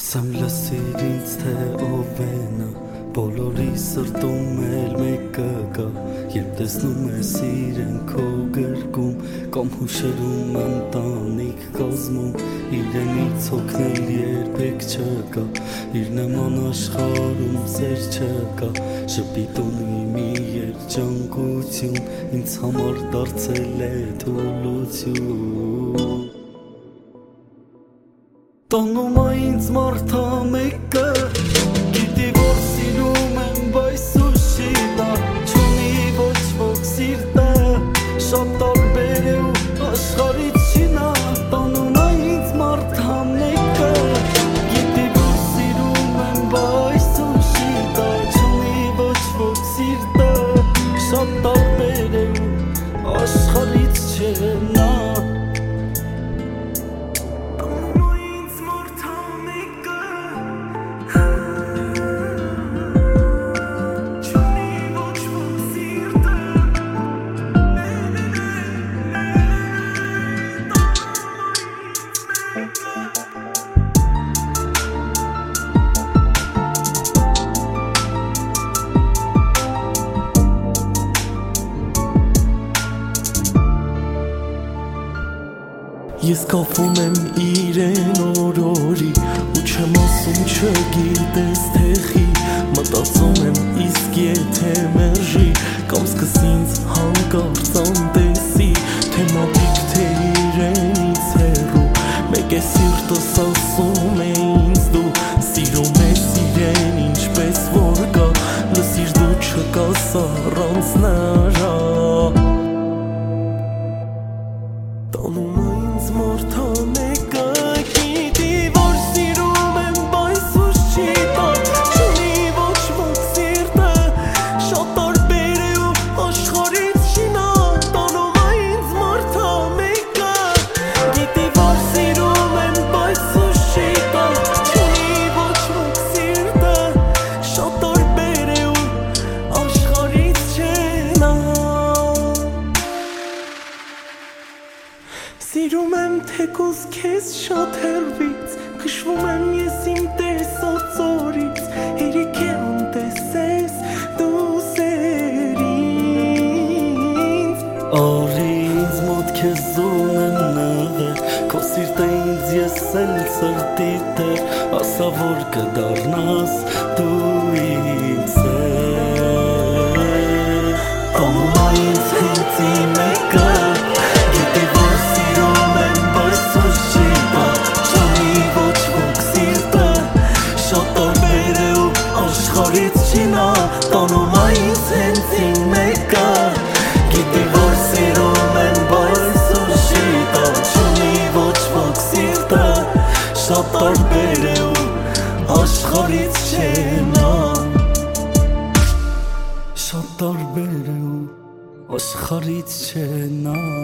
Ասեմ լսիր ինձ թե ով է նա, բոլորի սրտում էլ մեկը կա, երբ տեսնում ես իրեն քո գրկում, կամ հուշերում ընտանիք կազմում, իրենից հոգնել երբեք չկա, իր նման աշխարհում սեր չկա, շպիտունի մի երջանկություն, ինձ համար դարձել է թուլություն։ Տանում է ինձ մարդա մեկը, գիտի որ սիրում եմ, բայց ուշի դա, չունի ոչ ոք սիրտը, շատ տարբեր է ու աշխարհից չի նա։ Տանում է ինձ մարդա մեկը, գիտի որ սիրում եմ, բայց ուշի դա, չունի ոչ ոք սիրտը, շատ տարբեր է ու աշխարհից չէ նա։ Ես կապում եմ իրեն օրորի ու չեմ ասում չգիտես թեխի, մտածում եմ իսկ եթե մերժի կամ սկսի ինձ հանկարծ անտեսի, թե մոտիկ թե իրենից հեռու, մեկ է սիրտս ասում է ինձ դու սիրում ես իրեն ինչպես որ կա, լսիր դու չկաս առանց նրա։ Տանում է ինձ մարդա մեկը, գիտի որ սիրում եմ, բայց ուշ չի տա, չունի ոչ ոք սիրտը, շատ տարբեր է ու աշխարհից չի նա։ Տանում է ինձ մարդա մեկը, գիտի որ սիրում եմ, բայց ուշ չի տա, չունի ոչ ոք սիրտը, շատ տարբեր է ու աշխարհից չէ նա։ Սիրում եմ թեկուզ քեզ շատ հեռվից, քշվում եմ ես իմ տեսած օրից, հերիք է անտեսես դու սեր ինձ։ Արի ինձ մոտ քեզ ունեմ նեղեր, քո սիրտը ինձ ես էլ սրտի տեր, ասա որ կդառնաս դու ինձ սեր։ Տանում է ինձ հենց իմ մեկը, տանում է ինձ հենց իմ մեկը, գիտի որ սիրում եմ, բայց ուշի տա, չունի ոչ ոք սիրտը, շատ տարբեր է ու աշխարհից չէ նա, շատ տարբեր է ու աշխարհից չէ նա։